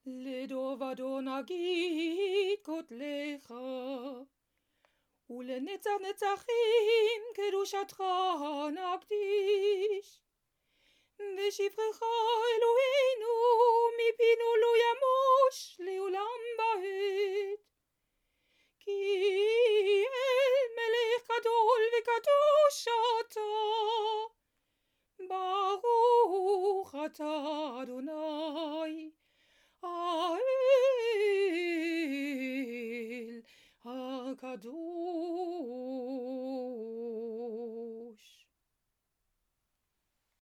לדובדו נגיד כותלך, ולנצח נצחים קדושתך נקדיש. ושבחך אלוהינו מפינו לא ימוש לעולם ועד. כי אל מלך גדול וקדוש אתה, ברוך אתה אדוני האל הקדוש.